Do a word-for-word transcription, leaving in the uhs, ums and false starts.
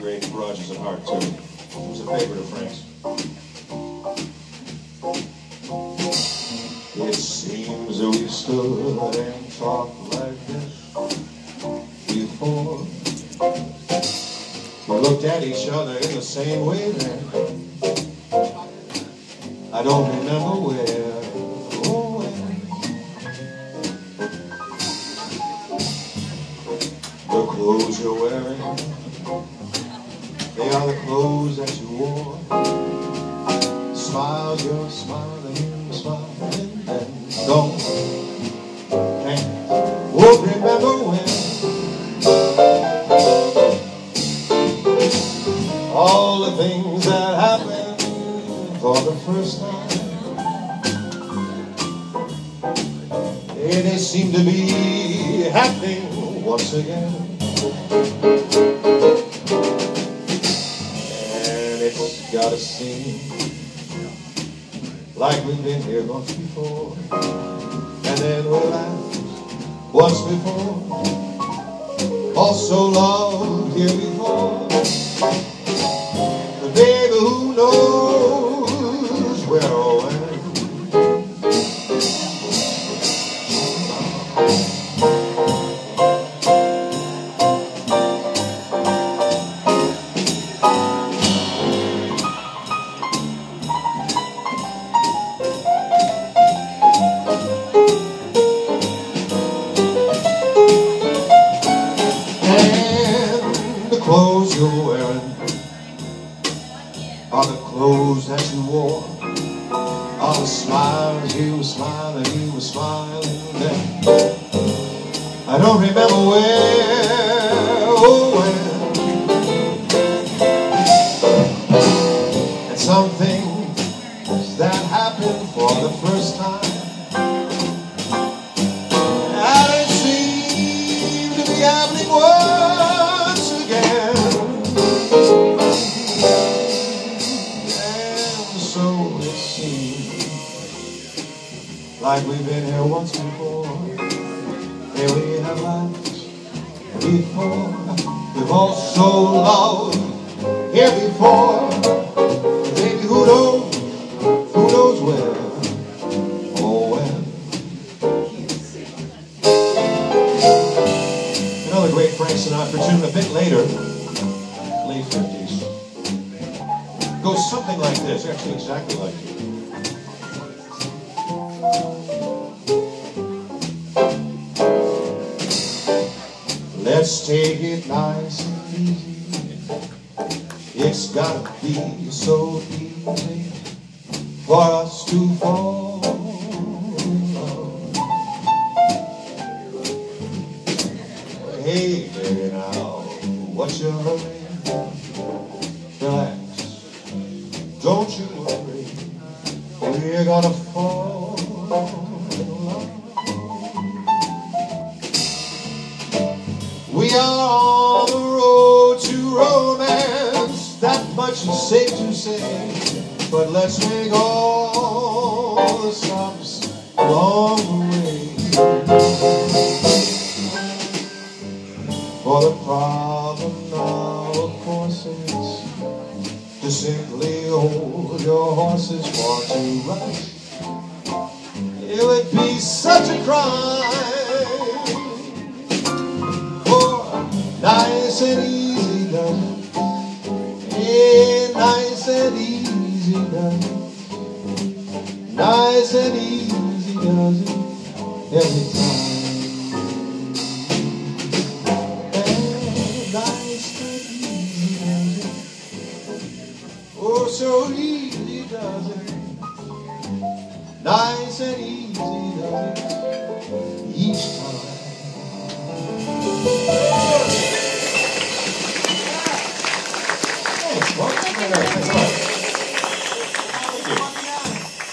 Great Garages at Heart, too. It was a favorite of Frank's. It seems that we stood and talked like this before. We looked at each other in the same way then. I don't remember where or when. The clothes you're wearing, they are the clothes that you wore. Smiles, you're smiling, you're smiling, and don't, can't, won't remember when. All the things that happened for the first time, they seem to be happening once again. Gotta seem like we've been here once before, and then we laughed once before, also loved here before. But baby, who knows where or when? The clothes you're wearing are the clothes that you wore. All the smiles you were smiling, you were smiling then. I don't remember where or when. And some things that happened for the first time, I don't seem to be happening once again. So it seems like we've been here once before. Here we have laughed before. We've also loved here before. Baby, who knows, who knows where or when. Another great Frank Sinatra tune a bit later, late fifties. Goes something like this, actually exactly like it. Let's take it nice and easy. It's gotta be so easy for us to fall in love. Hey, baby, now, what's your hurry? Relax. Don't you worry, we're gonna fall in love. We are on the road to romance, that much is safe to say. But let's make all the stops along the way. For the problem now, of course, is to simply hold your horses for to rush. It would be such a crime, for nice and easy does it. Yeah, nice and easy does it. Nice and easy does it every time. Oh, so easy does it. Nice and easy does it each time.